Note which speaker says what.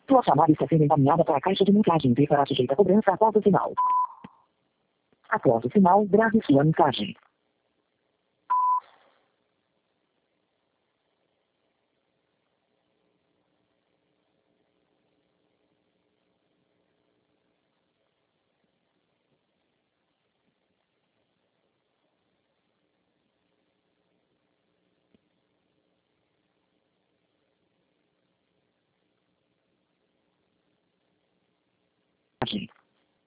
Speaker 1: Sua chamada está sendo encaminhada para a caixa de mensagem e será sujeita a cobrança após o sinal. Após o sinal, grave sua mensagem. Mensagem.